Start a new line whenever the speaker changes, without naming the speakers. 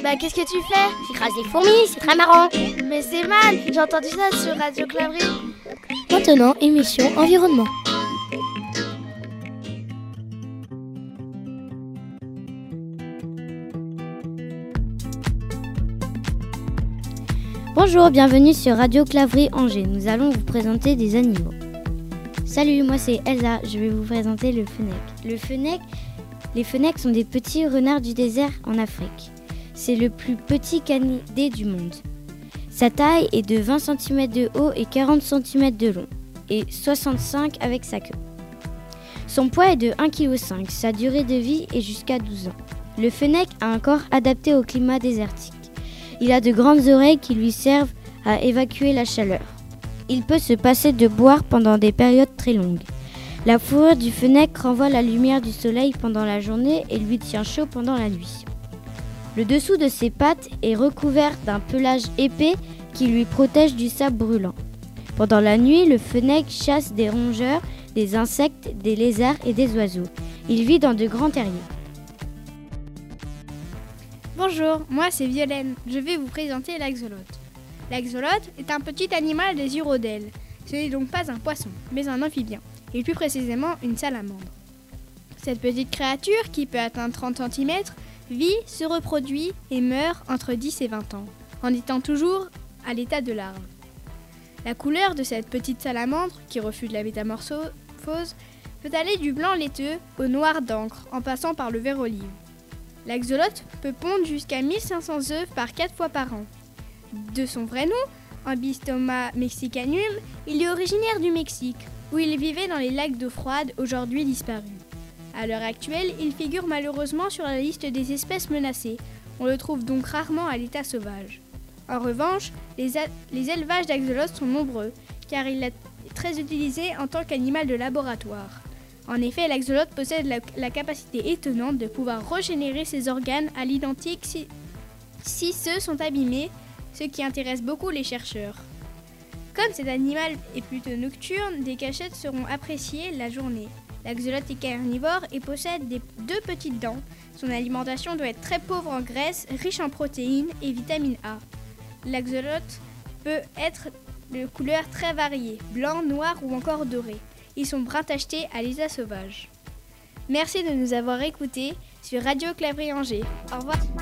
Bah qu'est-ce que tu fais?
J'écrase les fourmis, c'est très marrant.
Mais c'est mal, j'ai entendu ça sur Radio Clavry.
Maintenant, émission environnement. Bonjour, bienvenue sur Radio Clavry Angers. Nous allons vous présenter des animaux. Salut, moi c'est Elsa, je vais vous présenter le fennec. Les fennecs sont des petits renards du désert en Afrique. C'est le plus petit canidé du monde. Sa taille est de 20 cm de haut et 40 cm de long, et 65 avec sa queue. Son poids est de 1,5 kg, sa durée de vie est jusqu'à 12 ans. Le fennec a un corps adapté au climat désertique. Il a de grandes oreilles qui lui servent à évacuer la chaleur. Il peut se passer de boire pendant des périodes très longues. La fourrure du fennec renvoie la lumière du soleil pendant la journée et lui tient chaud pendant la nuit. Le dessous de ses pattes est recouvert d'un pelage épais qui lui protège du sable brûlant. Pendant la nuit, le fennec chasse des rongeurs, des insectes, des lézards et des oiseaux. Il vit dans de grands terriers.
Bonjour, moi c'est Violaine. Je vais vous présenter l'axolote. L'axolote est un petit animal des urodèles. Ce n'est donc pas un poisson, mais un amphibien, et plus précisément une salamandre. Cette petite créature, qui peut atteindre 30 cm, vit, se reproduit et meurt entre 10 et 20 ans, en étant toujours à l'état de larve. La couleur de cette petite salamandre, qui refuse la métamorphose, peut aller du blanc laiteux au noir d'encre, en passant par le vert olive. L'axolote peut pondre jusqu'à 1500 œufs par 4 fois par an. De son vrai nom, Ambystoma mexicanum, il est originaire du Mexique, où il vivait dans les lacs d'eau froide, aujourd'hui disparus. À l'heure actuelle, il figure malheureusement sur la liste des espèces menacées. On le trouve donc rarement à l'état sauvage. En revanche, les élevages d'axolotes sont nombreux, car il est très utilisé en tant qu'animal de laboratoire. En effet, l'axolote possède la capacité étonnante de pouvoir régénérer ses organes à l'identique si ceux sont abîmés, ce qui intéresse beaucoup les chercheurs. Comme cet animal est plutôt nocturne, des cachettes seront appréciées la journée. L'axolote est carnivore et possède deux petites dents. Son alimentation doit être très pauvre en graisse, riche en protéines et vitamine A. L'axolote peut être de couleurs très variées, blanc, noir ou encore doré. Ils sont brun tachetés à l'état sauvage. Merci de nous avoir écoutés sur Radio Clavry Angers. Au revoir.